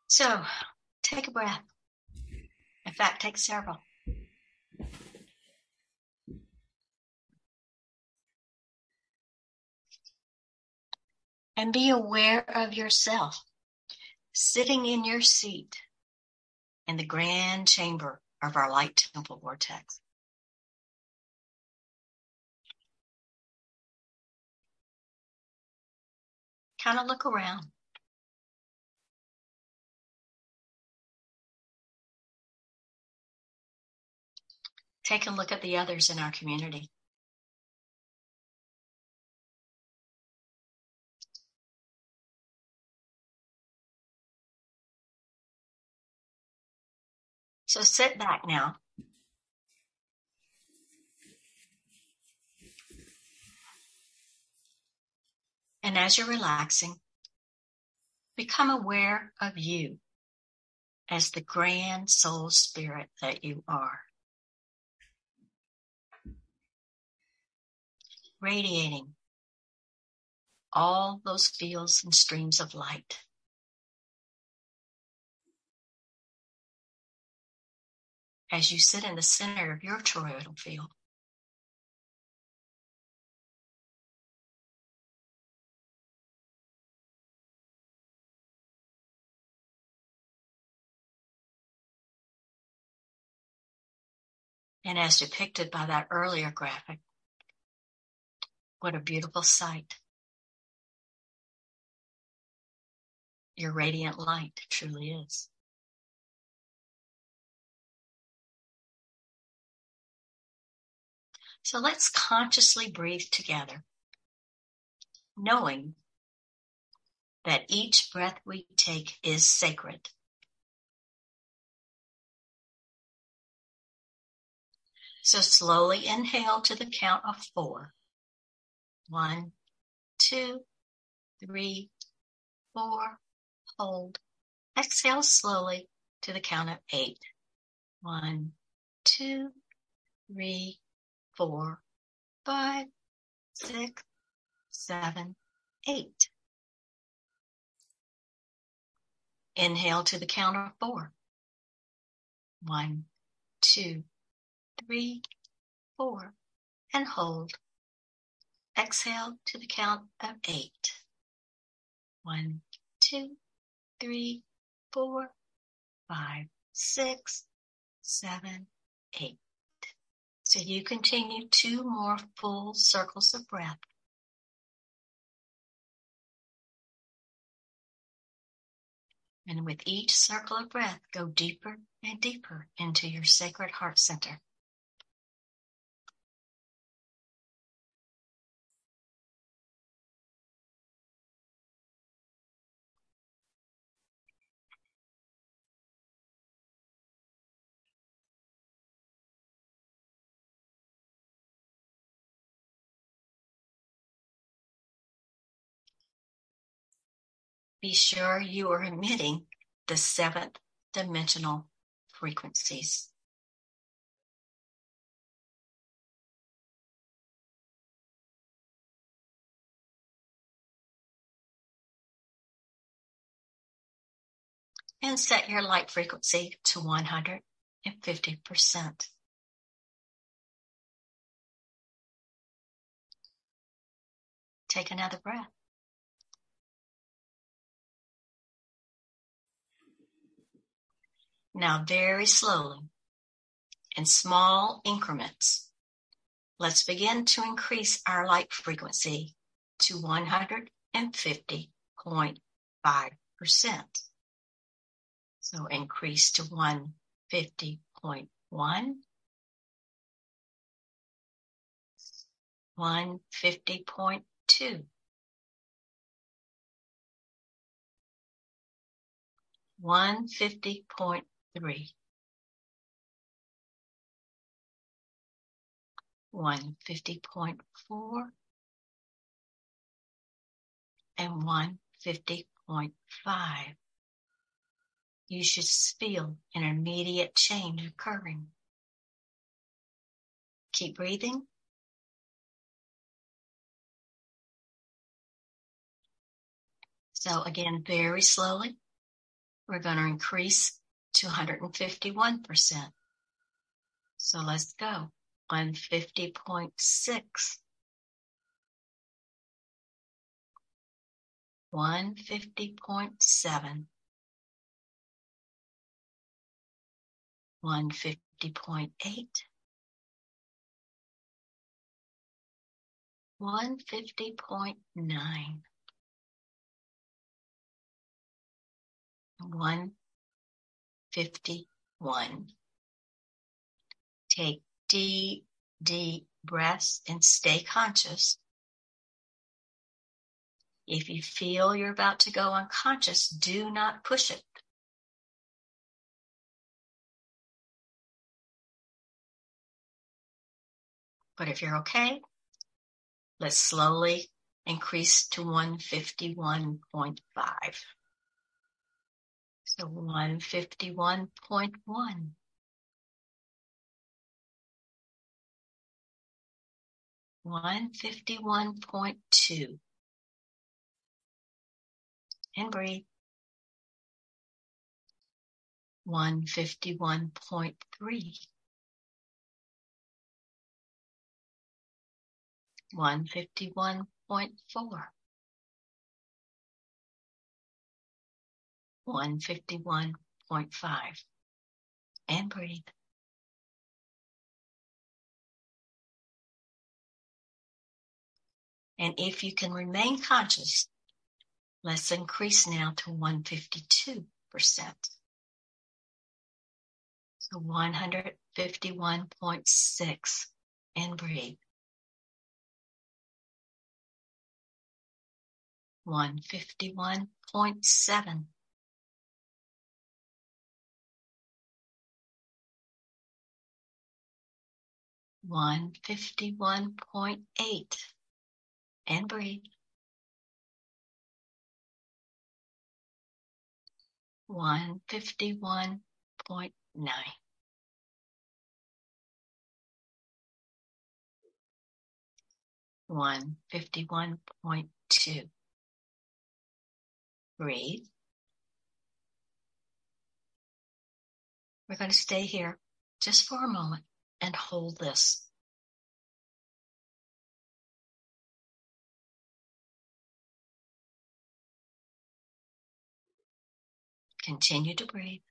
So take a breath. In fact, take several. And be aware of yourself sitting in your seat in the grand chamber of our light temple vortex. Kind of look around. Take a look at the others in our community. So sit back now. And as you're relaxing, become aware of you as the grand soul spirit that you are. Radiating all those fields and streams of light. As you sit in the center of your toroidal field. And as depicted by that earlier graphic, what a beautiful sight. Your radiant light truly is. So let's consciously breathe together, knowing that each breath we take is sacred. So slowly inhale to the count of 4. 1, 2, 3, 4. Hold. Exhale slowly to the count of 8. 1, 2, 3, 4, 5, 6, 7, 8. Inhale to the count of 4. 1, 2, 3, 4, and hold. Exhale to the count of 8. 1, 2, 3, 4, 5, 6, 7, 8. So you continue 2 more full circles of breath. And with each circle of breath, go deeper and deeper into your sacred heart center. Be sure you are emitting the 7th dimensional frequencies. And set your light frequency to 150%. Take another breath. Now very slowly, in small increments, let's begin to increase our light frequency to 150.5%. So increase to 150.1, 150.2, 150.3, 150.4, and 150.5. You should feel an immediate change occurring. Keep breathing. So again, very slowly, we're going to increase to 151%. So let's go. 150.6. 150.7. 150.8. 150.9. 151. Take deep, deep breaths and stay conscious. If you feel you're about to go unconscious, do not push it. But if you're okay, let's slowly increase to 151.5. So 151.1. 151.2. And breathe. 151.3. 151.4. 151.5. And breathe. And if you can remain conscious, let's increase now to 152%. So 151.6 and breathe. 151.7. 151.8 and breathe. 151.9. 151.2. Breathe. We're going to stay here just for a moment and hold this. Continue to breathe.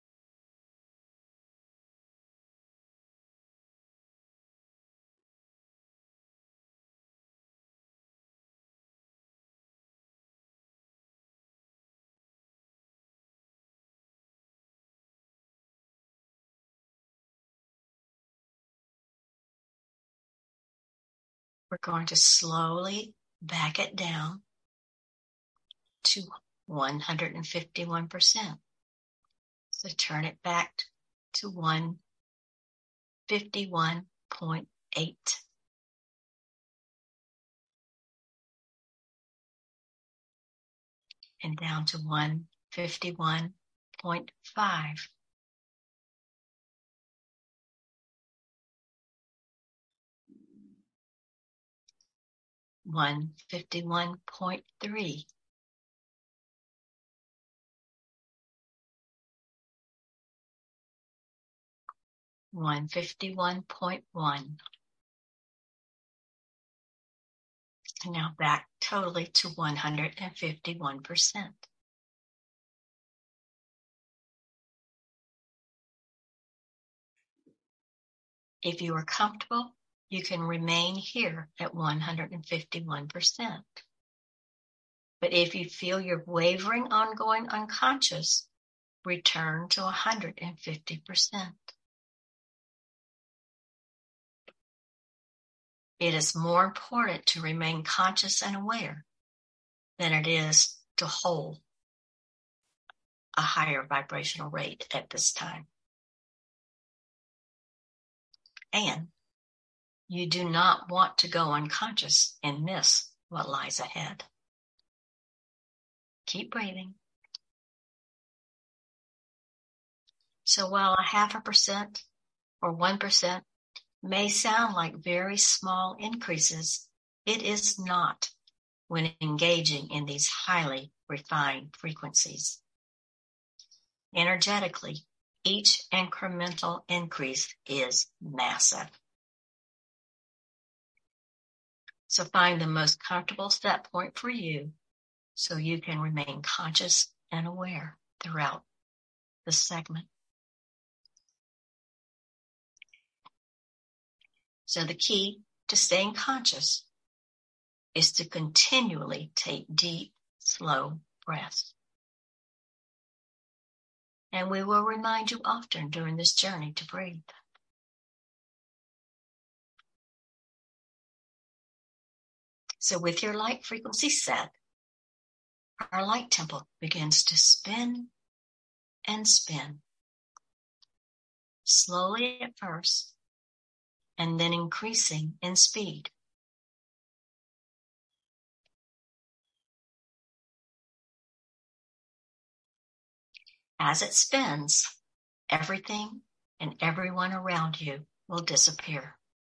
We're going to slowly back it down to 151%. So turn it back to 151.8. And down to 151.5. 151.3. 151.1. And now back totally to 151%. If you are comfortable, you can remain here at 151%. But if you feel you're wavering on going unconscious, return to 150%. It is more important to remain conscious and aware than it is to hold a higher vibrational rate at this time. And you do not want to go unconscious and miss what lies ahead. Keep breathing. So while 0.5% or 1% may sound like very small increases, it is not when engaging in these highly refined frequencies. Energetically, each incremental increase is massive. So find the most comfortable set point for you so you can remain conscious and aware throughout the segment. So the key to staying conscious is to continually take deep, slow breaths. And we will remind you often during this journey to breathe. So with your light frequency set, our light temple begins to spin and spin, slowly at first, and then increasing in speed. As it spins, everything and everyone around you will disappear.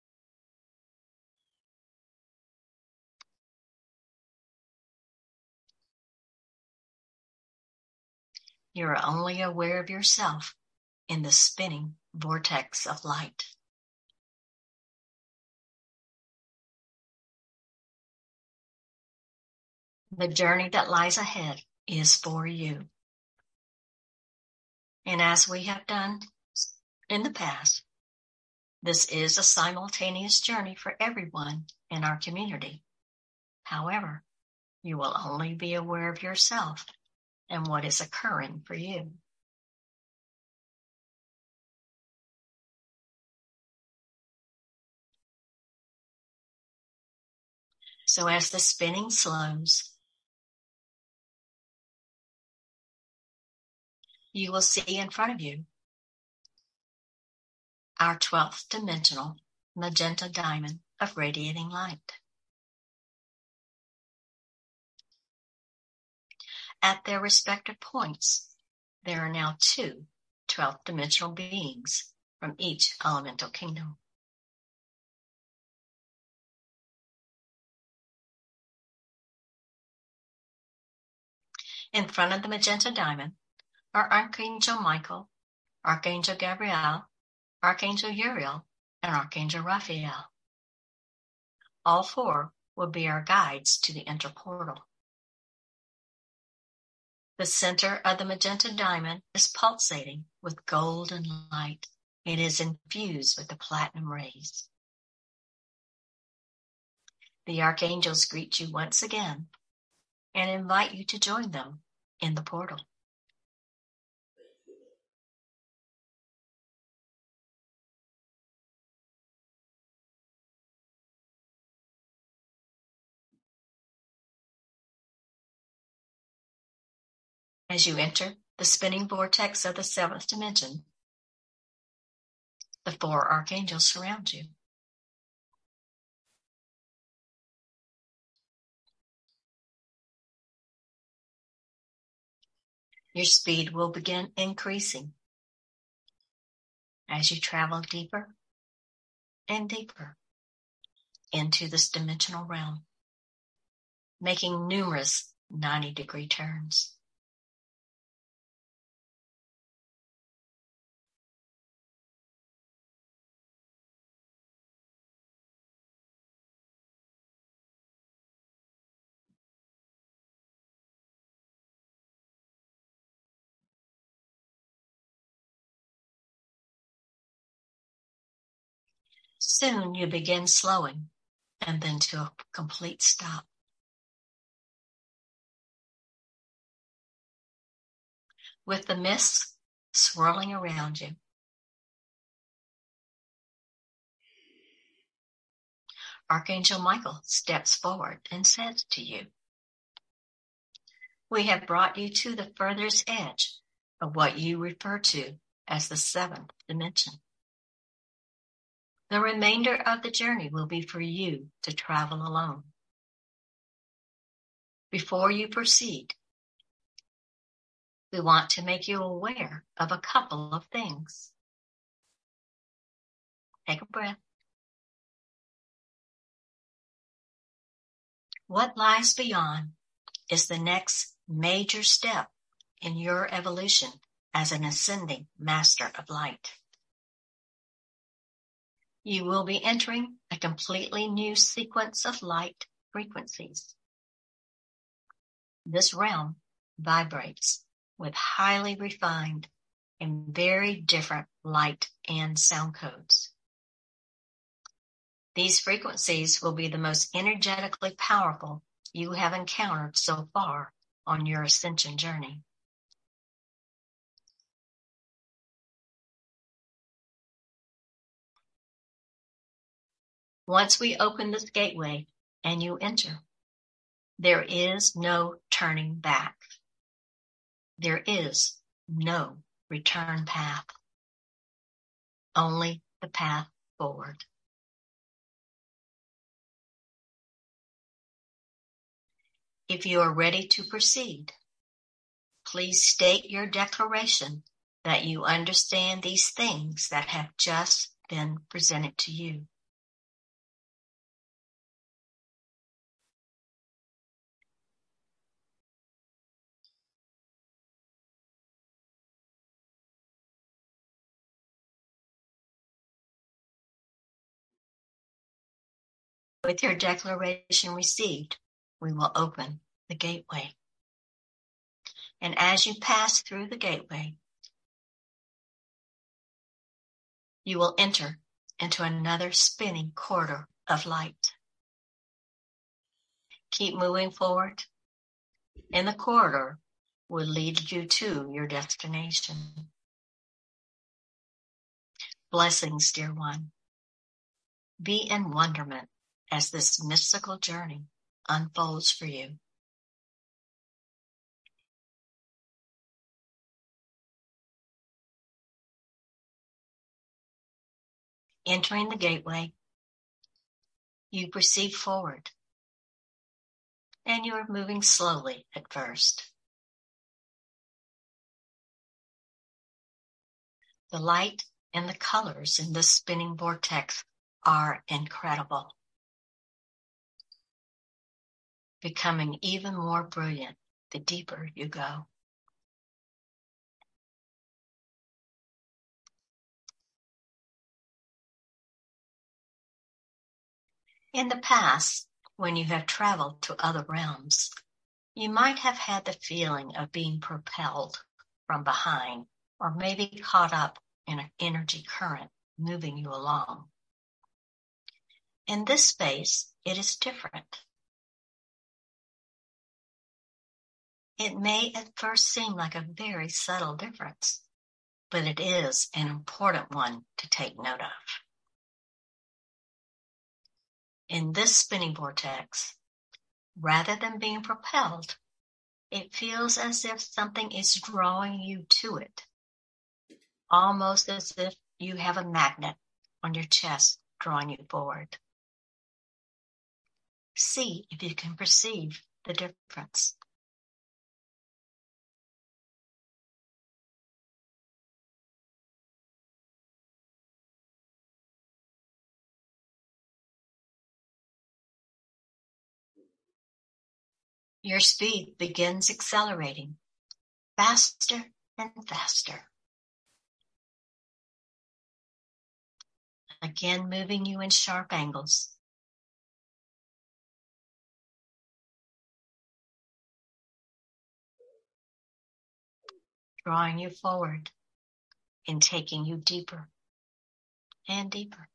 You are only aware of yourself in the spinning vortex of light. The journey that lies ahead is for you. And as we have done in the past, this is a simultaneous journey for everyone in our community. However, you will only be aware of yourself and what is occurring for you. So as the spinning slows, you will see in front of you our 12th dimensional magenta diamond of radiating light. At their respective points, there are now 2 12th dimensional beings from each elemental kingdom. In front of the magenta diamond are Archangel Michael, Archangel Gabriel, Archangel Uriel, and Archangel Raphael. All 4 will be our guides to the interportal. The center of the magenta diamond is pulsating with golden light. It is infused with the platinum rays. The archangels greet you once again and invite you to join them in the portal. As you enter the spinning vortex of the 7th dimension, the 4 archangels surround you. Your speed will begin increasing as you travel deeper and deeper into this dimensional realm, making numerous 90-degree turns. Soon you begin slowing and then to a complete stop. With the mists swirling around you, Archangel Michael steps forward and says to you, "We have brought you to the furthest edge of what you refer to as the 7th dimension. The remainder of the journey will be for you to travel alone. Before you proceed, we want to make you aware of a couple of things." Take a breath. What lies beyond is the next major step in your evolution as an ascending master of light. You will be entering a completely new sequence of light frequencies. This realm vibrates with highly refined and very different light and sound codes. These frequencies will be the most energetically powerful you have encountered so far on your ascension journey. Once we open this gateway and you enter, there is no turning back. There is no return path. Only the path forward. If you are ready to proceed, please state your declaration that you understand these things that have just been presented to you. With your declaration received, we will open the gateway. And as you pass through the gateway, you will enter into another spinning corridor of light. Keep moving forward, and the corridor will lead you to your destination. Blessings, dear one. Be in wonderment as this mystical journey unfolds for you. Entering the gateway, you proceed forward, and you are moving slowly at first. The light and the colors in this spinning vortex are incredible, becoming even more brilliant the deeper you go. In the past, when you have traveled to other realms, you might have had the feeling of being propelled from behind, or maybe caught up in an energy current moving you along. In this space, it is different. It may at first seem like a very subtle difference, but it is an important one to take note of. In this spinning vortex, rather than being propelled, it feels as if something is drawing you to it, almost as if you have a magnet on your chest drawing you forward. See if you can perceive the difference. Your speed begins accelerating, faster and faster. Again, moving you in sharp angles. Drawing you forward and taking you deeper and deeper.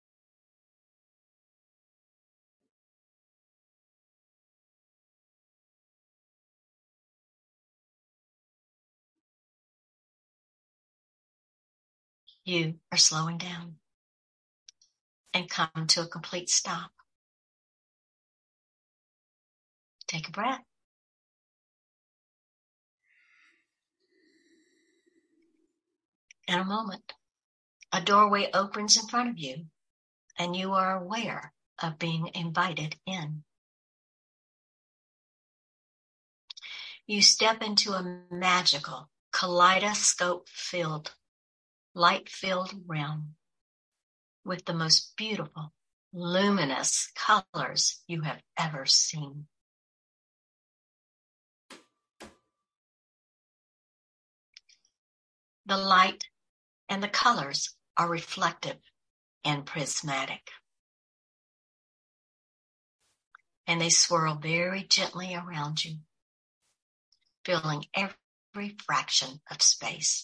You are slowing down and come to a complete stop. Take a breath. In a moment, a doorway opens in front of you, and you are aware of being invited in. You step into a magical, kaleidoscope-filled, light-filled realm with the most beautiful, luminous colors you have ever seen. The light and the colors are reflective and prismatic. And they swirl very gently around you, filling every fraction of space.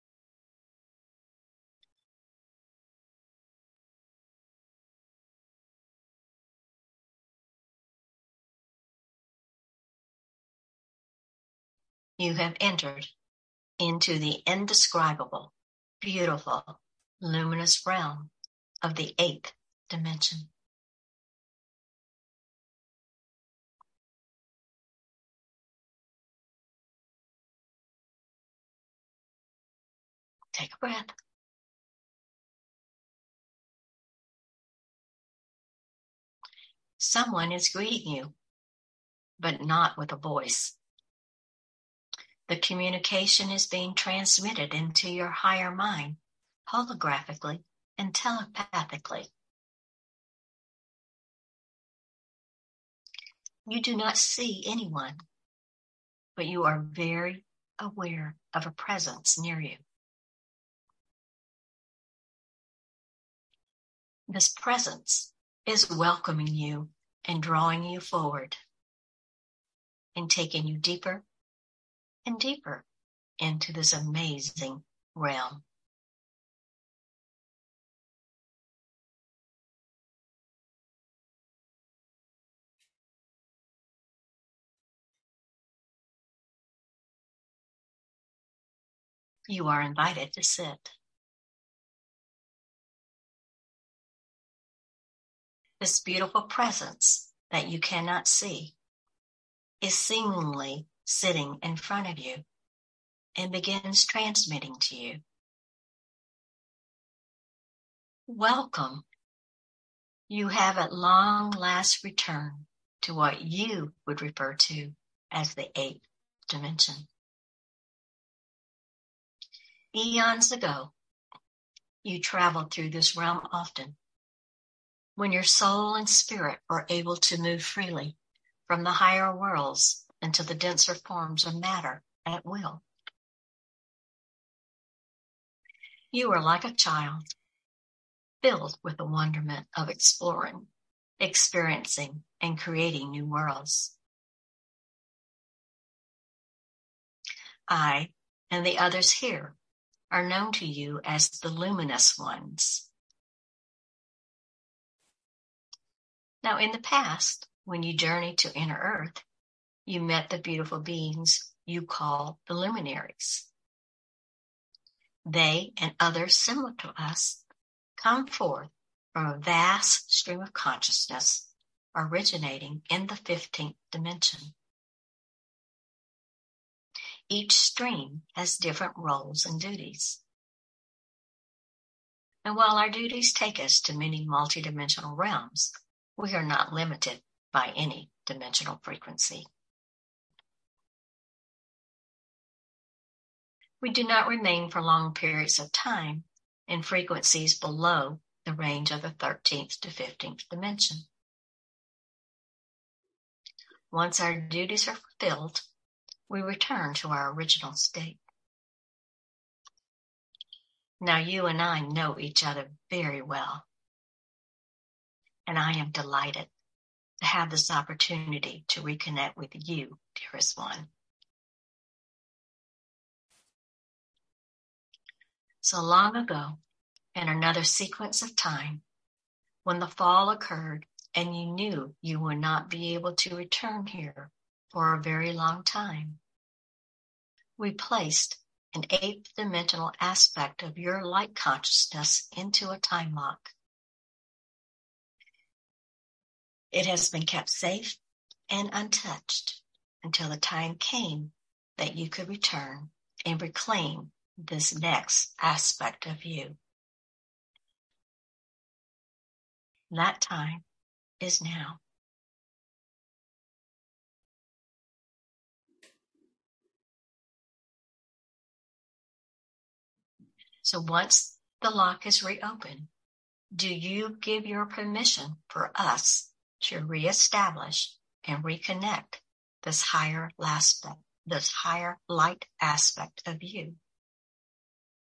You have entered into the indescribable, beautiful, luminous realm of the 8th dimension. Take a breath. Someone is greeting you, but not with a voice. The communication is being transmitted into your higher mind, holographically and telepathically. You do not see anyone, but you are very aware of a presence near you. This presence is welcoming you and drawing you forward and taking you deeper and deeper into this amazing realm. You are invited to sit. This beautiful presence that you cannot see is seemingly sitting in front of you and begins transmitting to you. Welcome. You have at long last returned to what you would refer to as the 8th dimension. Eons ago, you traveled through this realm often, when your soul and spirit were able to move freely from the higher worlds into the denser forms of matter at will. You were like a child, filled with the wonderment of exploring, experiencing, and creating new worlds. I and the others here are known to you as the luminous ones. Now, in the past, when you journeyed to inner earth, you met the beautiful beings you call the luminaries. They and others similar to us come forth from a vast stream of consciousness originating in the 15th dimension. Each stream has different roles and duties. And while our duties take us to many multidimensional realms, we are not limited by any dimensional frequency. We do not remain for long periods of time in frequencies below the range of the 13th to 15th dimension. Once our duties are fulfilled, we return to our original state. Now you and I know each other very well, and I am delighted to have this opportunity to reconnect with you, dearest one. So long ago, in another sequence of time, when the fall occurred and you knew you would not be able to return here for a very long time, we placed an 8th dimensional aspect of your light consciousness into a time lock. It has been kept safe and untouched until the time came that you could return and reclaim this next aspect of you. That time is now. So once the lock is reopened, do you give your permission for us to reestablish and reconnect this higher light aspect of you?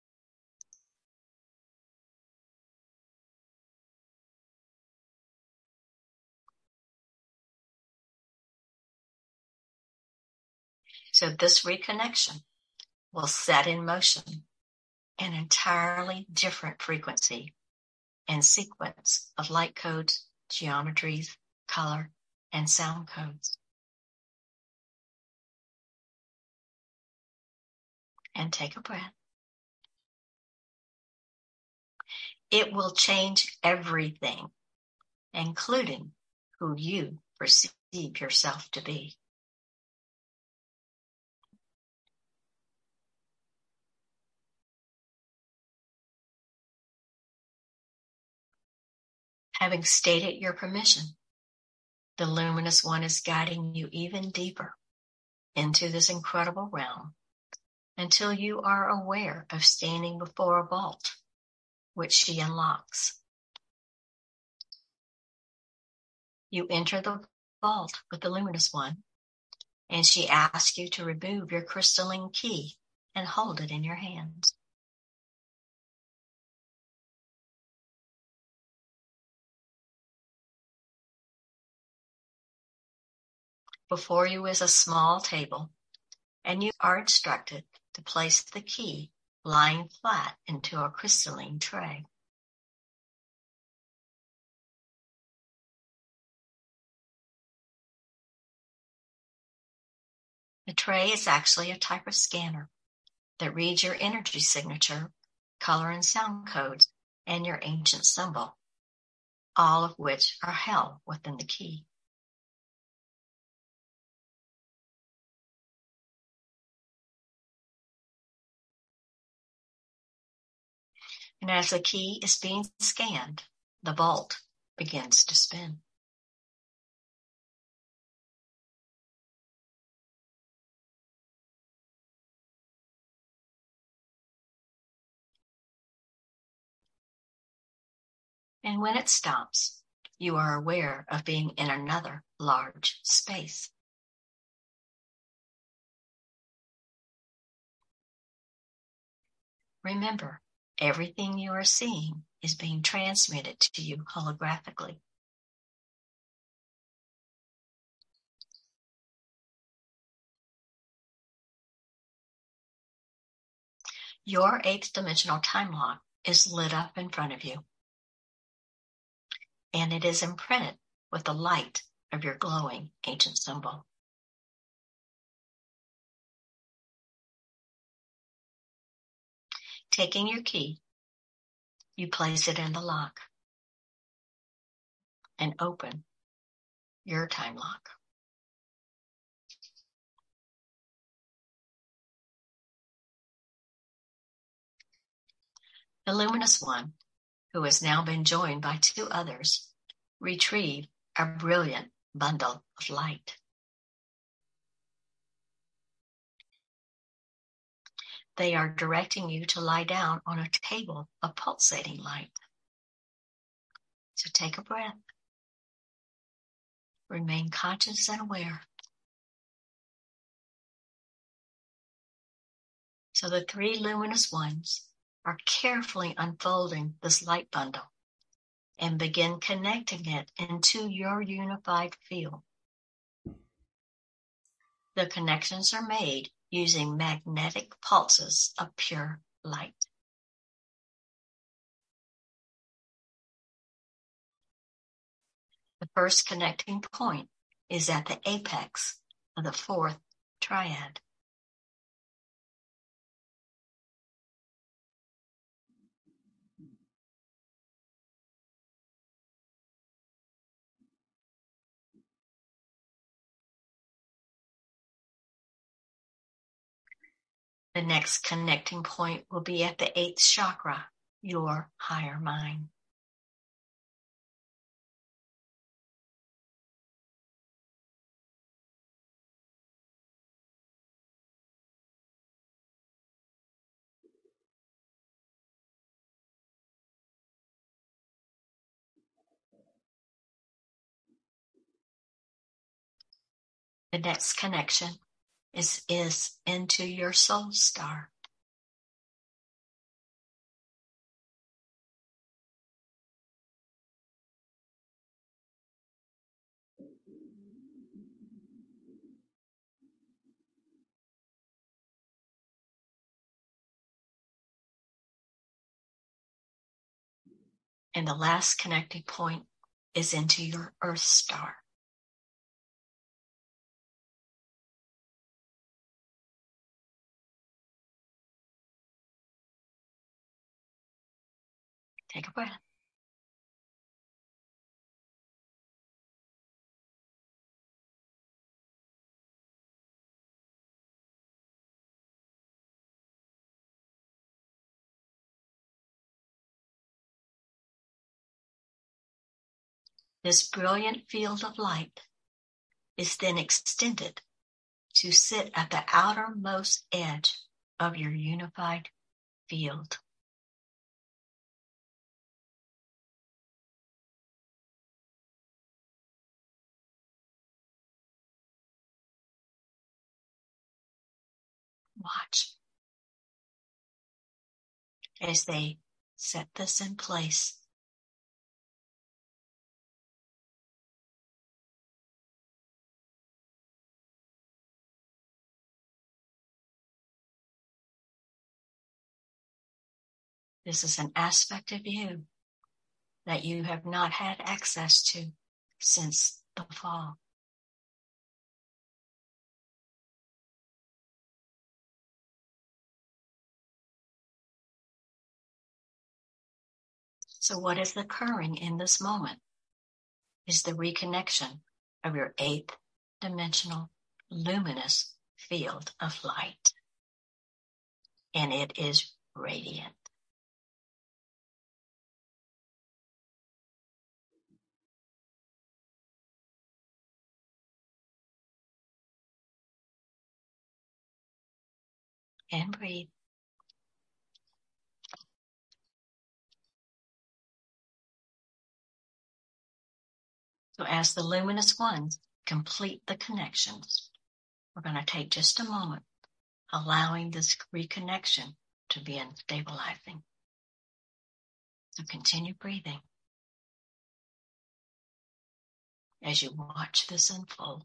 So this reconnection will set in motion an entirely different frequency and sequence of light codes, geometries, color, and sound codes. And take a breath. It will change everything, including who you perceive yourself to be. Having stated your permission, the Luminous One is guiding you even deeper into this incredible realm until you are aware of standing before a vault, which she unlocks. You enter the vault with the Luminous One, and she asks you to remove your crystalline key and hold it in your hands. Before you is a small table, and you are instructed to place the key lying flat into a crystalline tray. The tray is actually a type of scanner that reads your energy signature, color and sound codes, and your ancient symbol, all of which are held within the key. And as the key is being scanned, the vault begins to spin. And when it stops, you are aware of being in another large space. Remember, everything you are seeing is being transmitted to you holographically. Your eighth dimensional time lock is lit up in front of you, and it is imprinted with the light of your glowing ancient symbol. Taking your key, you place it in the lock and open your time lock. The Luminous One, who has now been joined by two others, retrieve a brilliant bundle of light. They are directing you to lie down on a table of pulsating light. So take a breath. Remain conscious and aware. So the three luminous ones are carefully unfolding this light bundle and begin connecting it into your unified field. The connections are made using magnetic pulses of pure light. The first connecting point is at the apex of the fourth triad. The next connecting point will be at the eighth chakra, your higher mind. The next connection is into your soul star. And the last connecting point is into your Earth star. Take a breath. This brilliant field of light is then extended to sit at the outermost edge of your unified field. Watch as they set this in place. This is an aspect of you that you have not had access to since the fall. So what is occurring in this moment is the reconnection of your 8th dimensional luminous field of light. And it is radiant. And breathe. So as the luminous ones complete the connections, we're going to take just a moment, allowing this reconnection to be stabilizing. So continue breathing as you watch this unfold.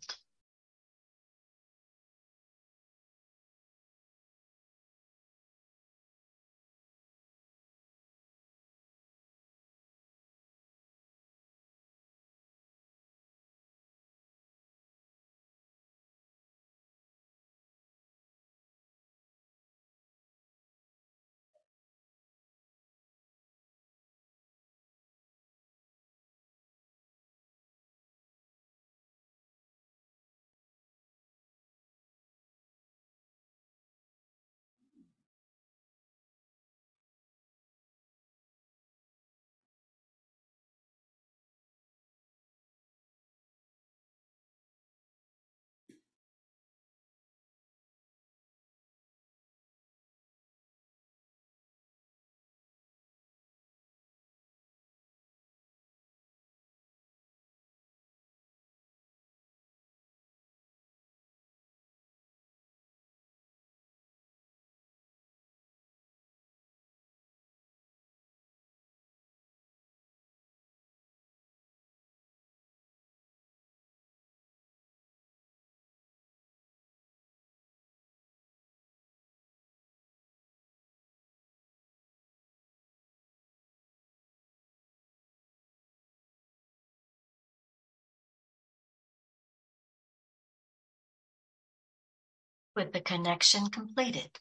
With the connection completed,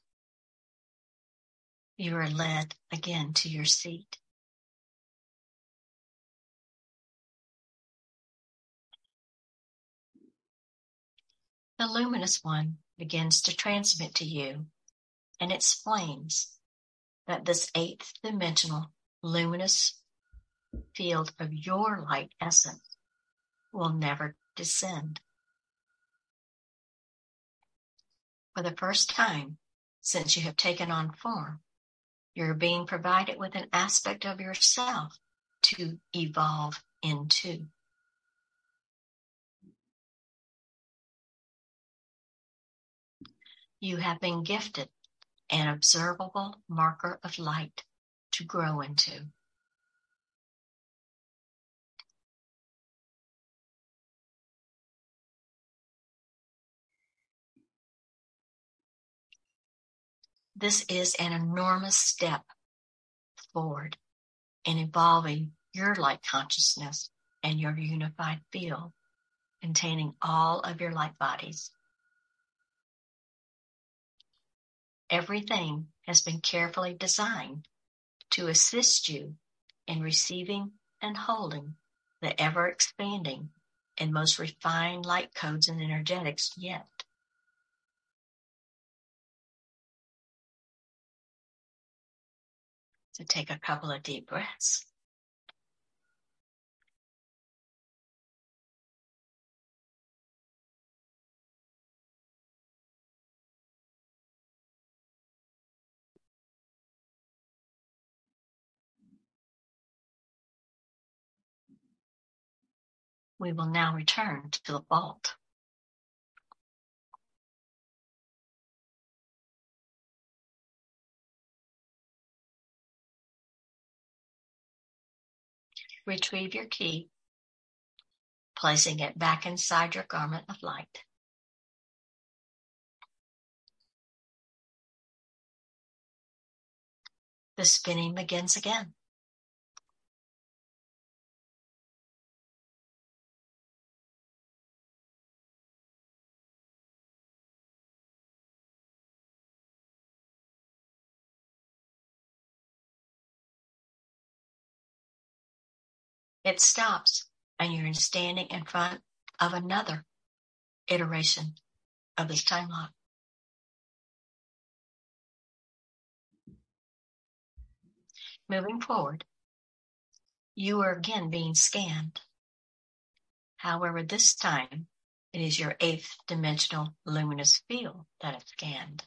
you are led again to your seat. The luminous one begins to transmit to you and explains that this 8th dimensional luminous field of your light essence will never descend. For the first time since you have taken on form, you're being provided with an aspect of yourself to evolve into. You have been gifted an observable marker of light to grow into. This is an enormous step forward in evolving your light consciousness and your unified field containing all of your light bodies. Everything has been carefully designed to assist you in receiving and holding the ever-expanding and most refined light codes and energetics yet. So take a couple of deep breaths. We will now return to the vault. Retrieve your key, placing it back inside your garment of light. The spinning begins again. It stops, and you're standing in front of another iteration of this time lock. Moving forward, you are again being scanned. However, this time, it is your 8th dimensional luminous field that is scanned.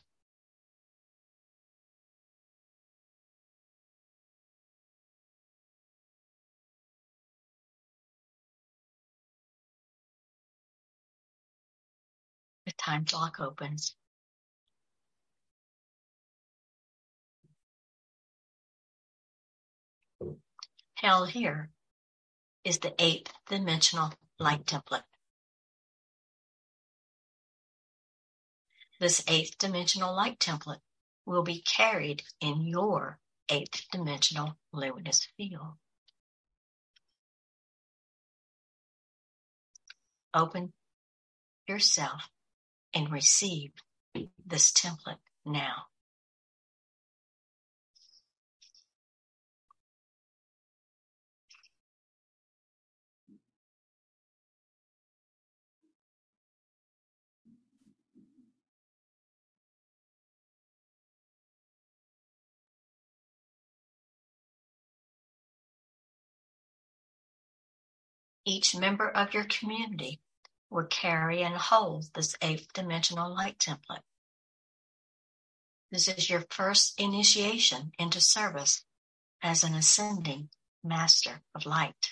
The time clock opens. Held here is the 8th dimensional light template. This 8th dimensional light template will be carried in your 8th dimensional luminous field. Open yourself and receive this template now. Each member of your community will carry and hold this 8th dimensional light template. This is your first initiation into service as an ascending master of light.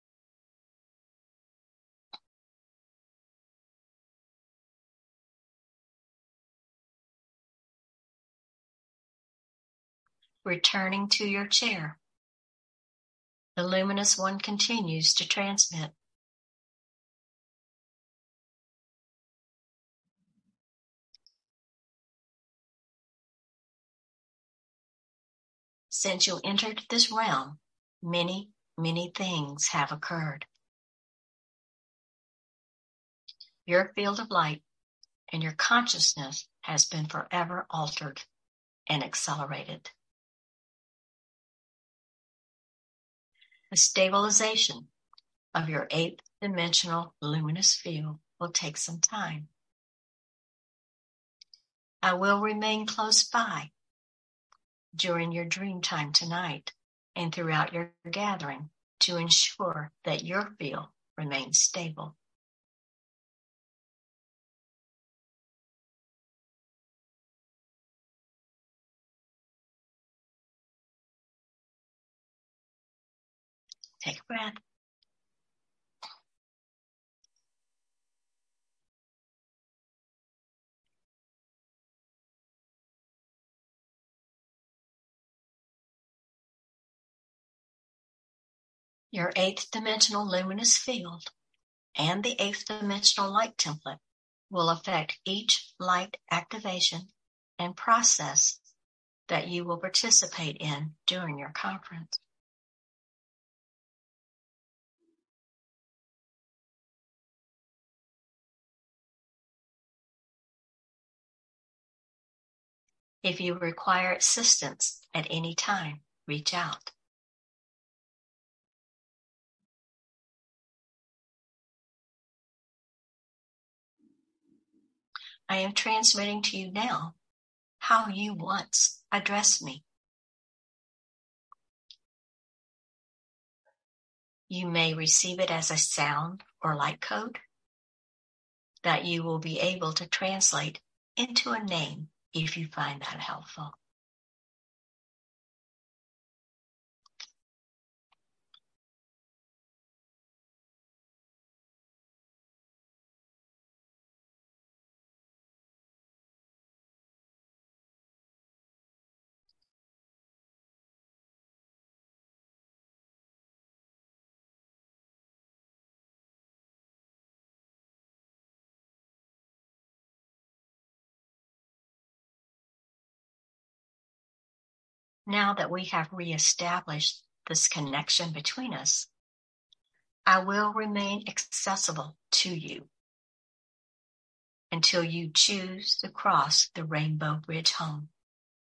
Returning to your chair, the luminous one continues to transmit. Since you entered this realm, many, many things have occurred. Your field of light and your consciousness has been forever altered and accelerated. The stabilization of your 8th dimensional luminous field will take some time. I will remain close by during your dream time tonight and throughout your gathering to ensure that your field remains stable. Take a breath. Your 8th dimensional luminous field and the 8th dimensional light template will affect each light activation and process that you will participate in during your conference. If you require assistance at any time, reach out. I am transmitting to you now how you once addressed me. You may receive it as a sound or light code that you will be able to translate into a name if you find that helpful. Now that we have reestablished this connection between us, I will remain accessible to you until you choose to cross the Rainbow Bridge home.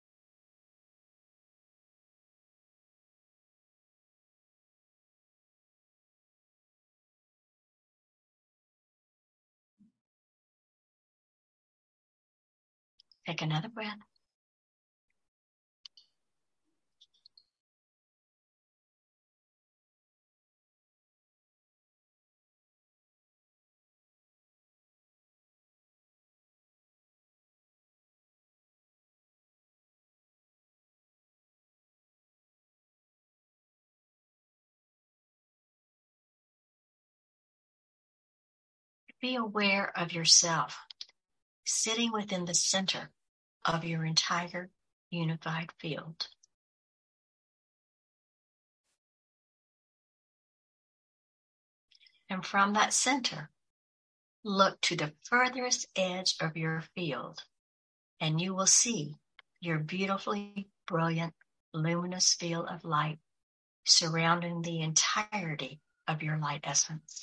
Take another breath. Be aware of yourself sitting within the center of your entire unified field. And from that center, look to the furthest edge of your field, and you will see your beautifully brilliant, luminous field of light surrounding the entirety of your light essence.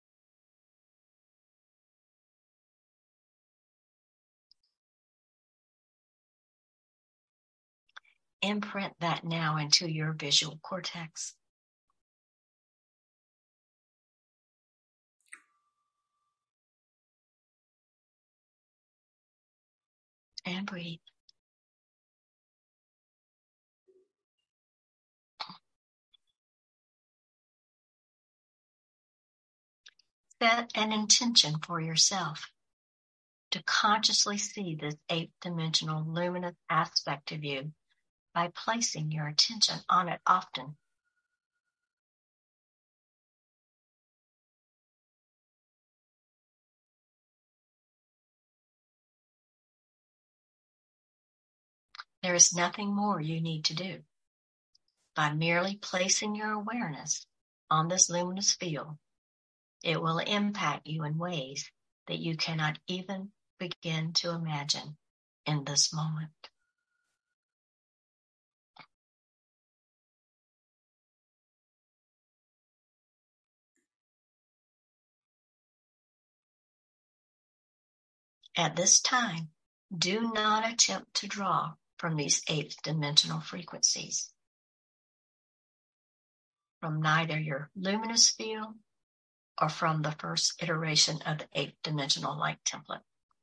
Imprint that now into your visual cortex. And breathe. Set an intention for yourself to consciously see this eighth dimensional luminous aspect of you by placing your attention on it often. There is nothing more you need to do. By merely placing your awareness on this luminous field, it will impact you in ways that you cannot even begin to imagine in this moment. At this time, do not attempt to draw from these eighth dimensional frequencies, from neither your luminous field or from the first iteration of the eighth dimensional light template.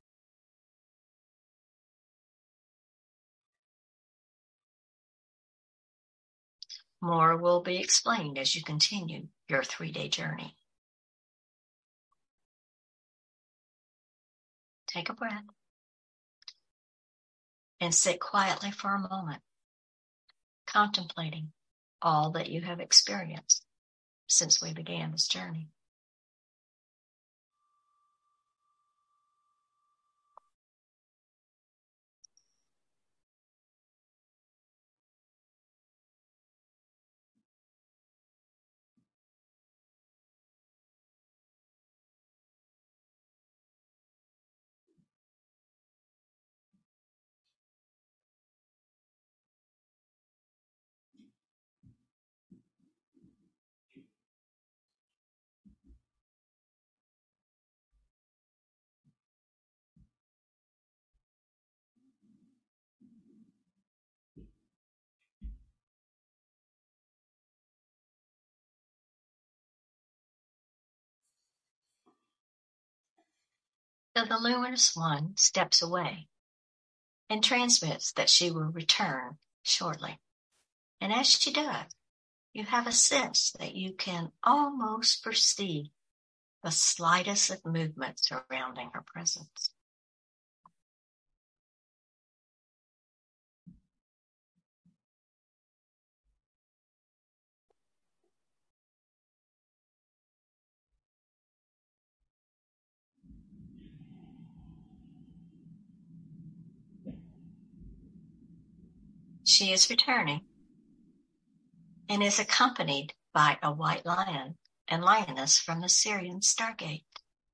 More will be explained as you continue your 3-day journey. Take a breath and sit quietly for a moment, contemplating all that you have experienced since we began this journey. So the luminous one steps away and transmits that she will return shortly. And as she does, you have a sense that you can almost perceive the slightest of movement surrounding her presence. She is returning and is accompanied by a white lion and lioness from the Sirian Stargate.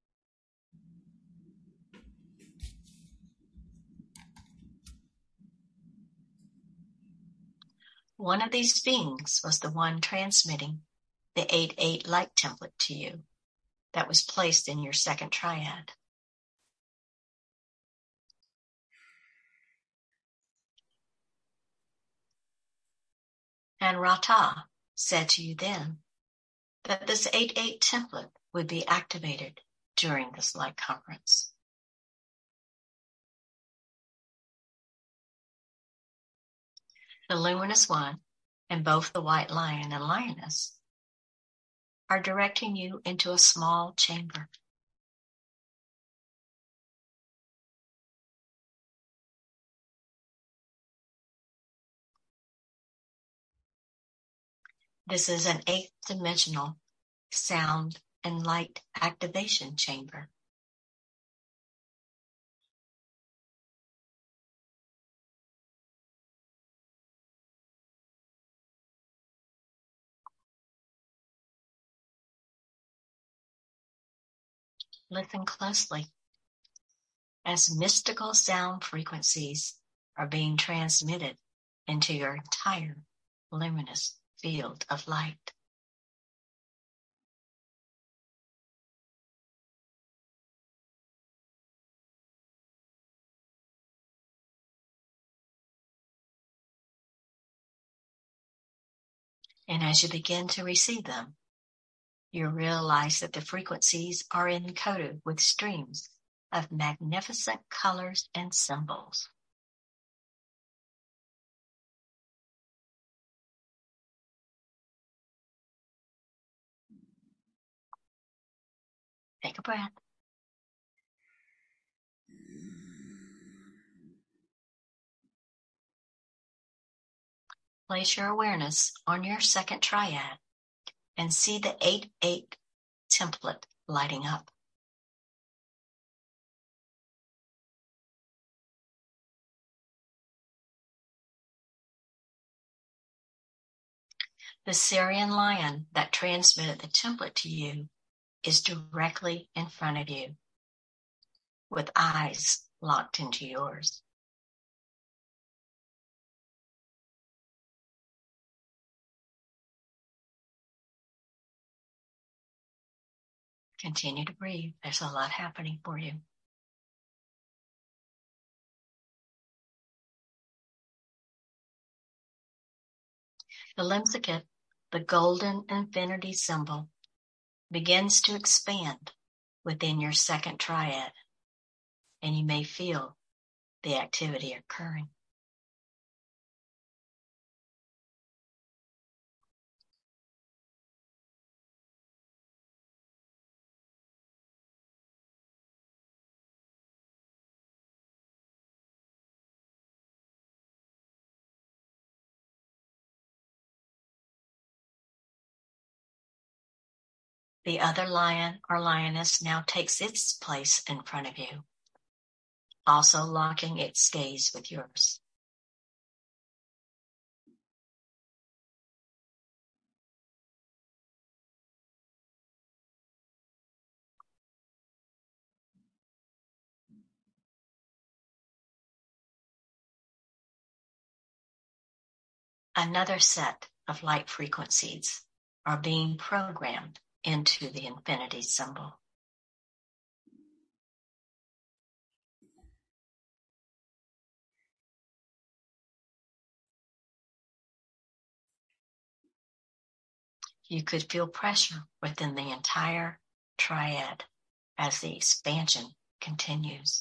One of these beings was the one transmitting the 8-8 light template to you that was placed in your second triad. And Rata said to you then that this 8-8 template would be activated during this light conference. The luminous one and both the white lion and lioness are directing you into a small chamber. This is an 8th dimensional sound and light activation chamber. Listen closely as mystical sound frequencies are being transmitted into your entire luminous field of light. And as you begin to receive them, you realize that the frequencies are encoded with streams of magnificent colors and symbols. Take a breath. Place your awareness on your second triad and see the 8-8 template lighting up. The Sirian lion that transmitted the template to you is directly in front of you, with eyes locked into yours. Continue to breathe. There's a lot happening for you. The Lemsikit, the golden infinity symbol, begins to expand within your second triad, and you may feel the activity occurring. The other lion or lioness now takes its place in front of you, also locking its gaze with yours. Another set of light frequencies are being programmed into the infinity symbol. You could feel pressure within the entire triad as the expansion continues.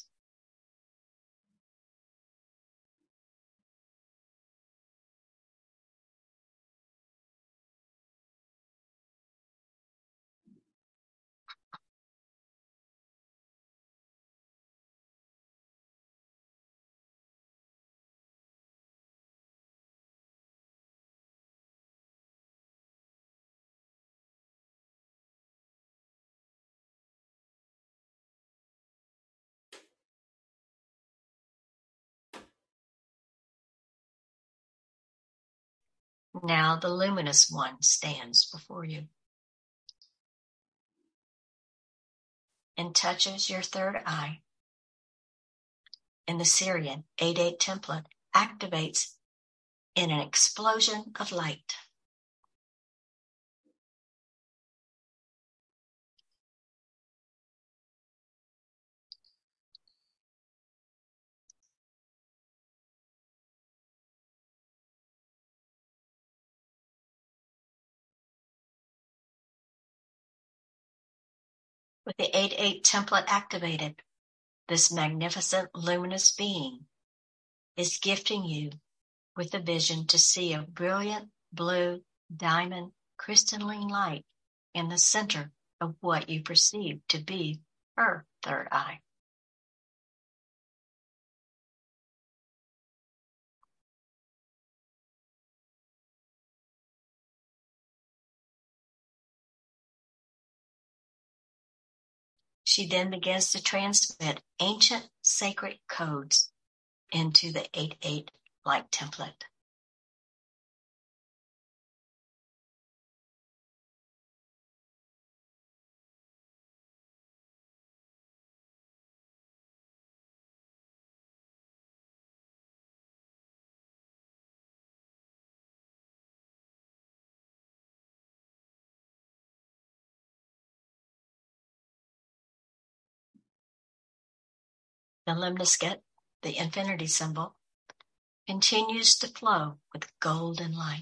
Now the luminous one stands before you and touches your third eye. And the Sirian 8-8 template activates in an explosion of light. With the 8-8 template activated, this magnificent luminous being is gifting you with the vision to see a brilliant blue diamond crystalline light in the center of what you perceive to be her third eye. She then begins to transmit ancient sacred codes into the 8-8 light template. The lemniscate, the infinity symbol, continues to flow with golden light.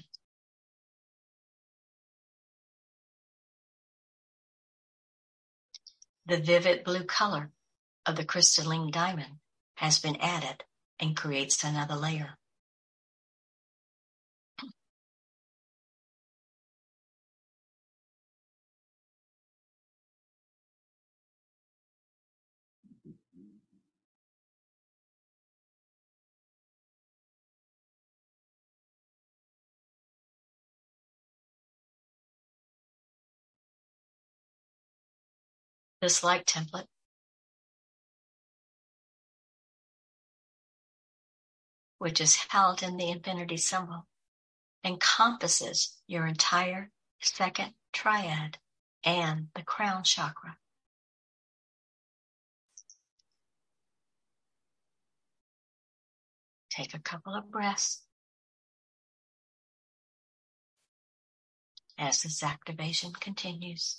The vivid blue color of the crystalline diamond has been added and creates another layer. This light template which is held in the infinity symbol, encompasses your entire second triad and the crown chakra. Take a couple of breaths as this activation continues.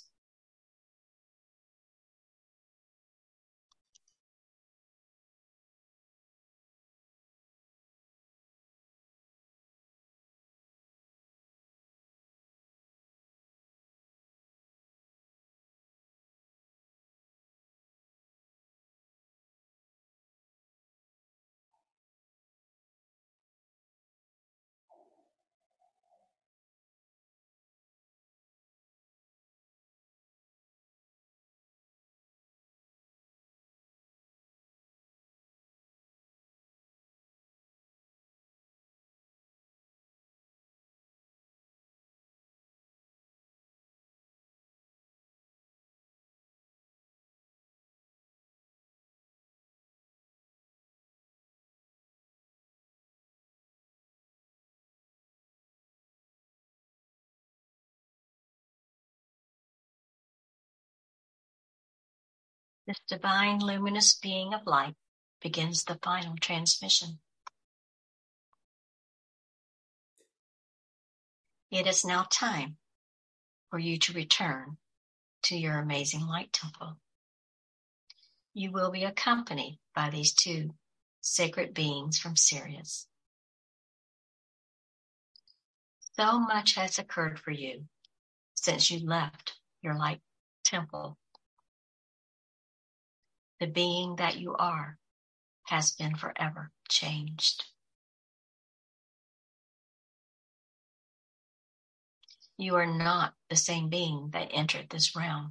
This divine luminous being of light begins the final transmission. It is now time for you to return to your amazing light temple. You will be accompanied by these two sacred beings from Sirius. So much has occurred for you since you left your light temple. The being that you are has been forever changed. You are not the same being that entered this realm.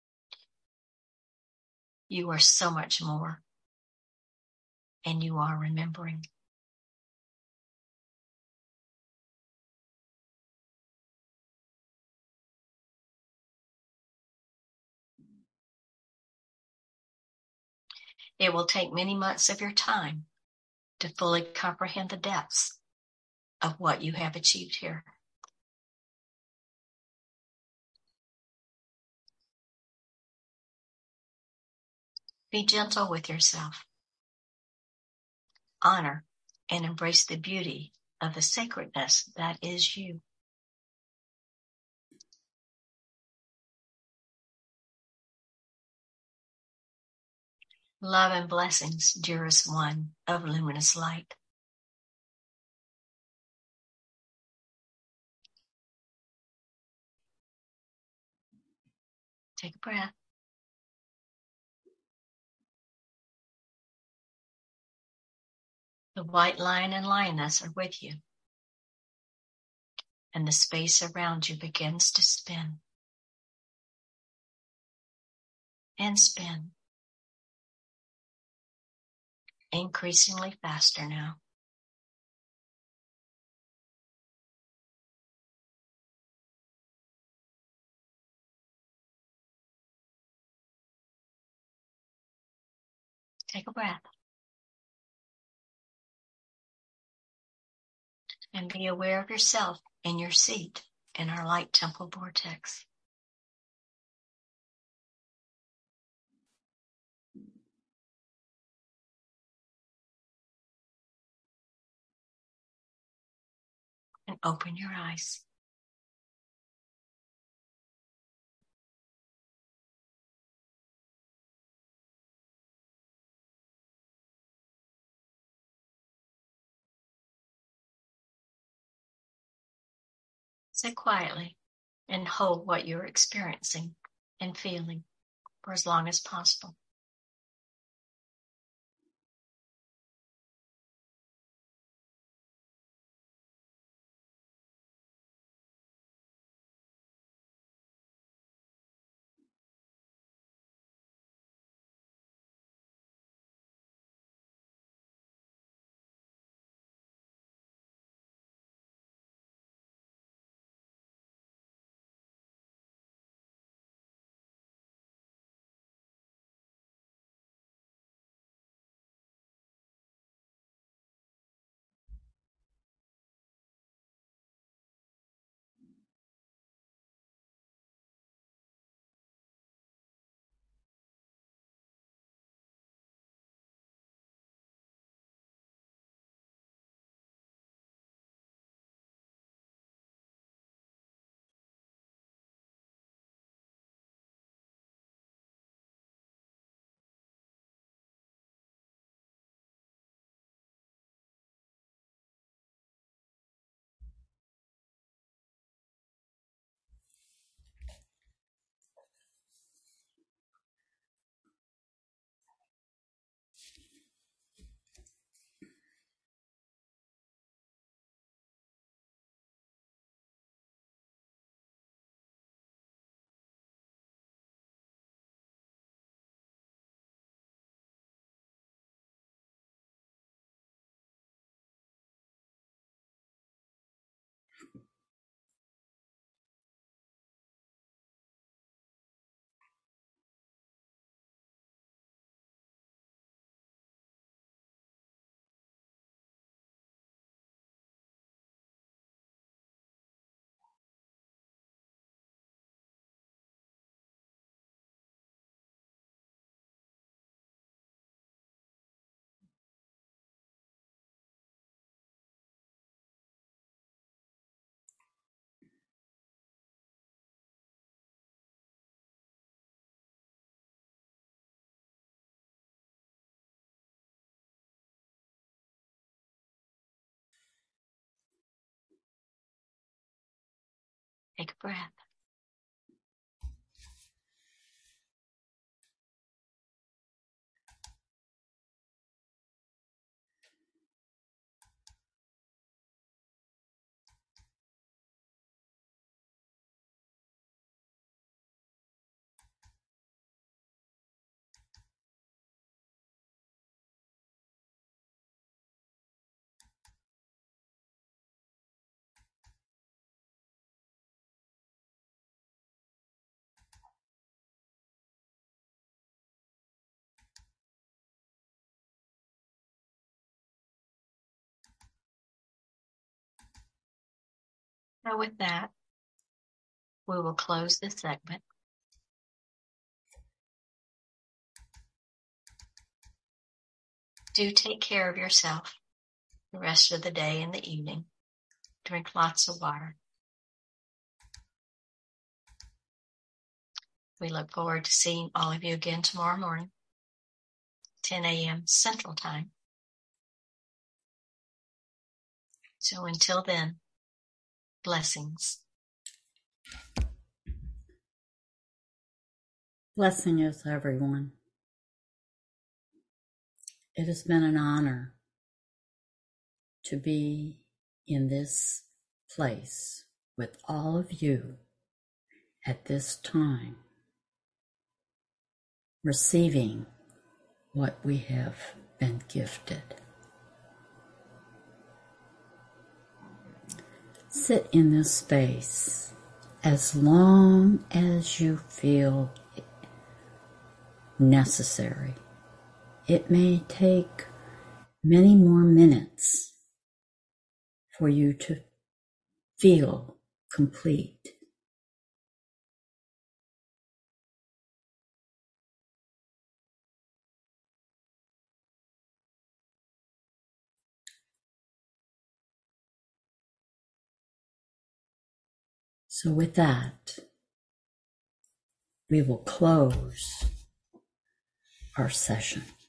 You are so much more, and you are remembering. It will take many months of your time to fully comprehend the depths of what you have achieved here. Be gentle with yourself. Honor and embrace the beauty of the sacredness that is you. Love and blessings, dearest one of luminous light. Take a breath. The white lion and lioness are with you, and the space around you begins to spin and spin, increasingly faster now. Take a breath. And be aware of yourself in your seat in our light temple vortex. And open your eyes. Sit quietly and hold what you're experiencing and feeling for as long as possible. Take a breath. So with that, we will close this segment. Do take care of yourself the rest of the day and the evening. Drink lots of water. We look forward to seeing all of you again tomorrow morning, 10 a.m. Central Time. So until then, blessings. Blessings, everyone. It has been an honor to be in this place with all of you at this time, receiving what we have been gifted. Sit in this space as long as you feel necessary. It may take many more minutes for you to feel complete. So with that, we will close our session.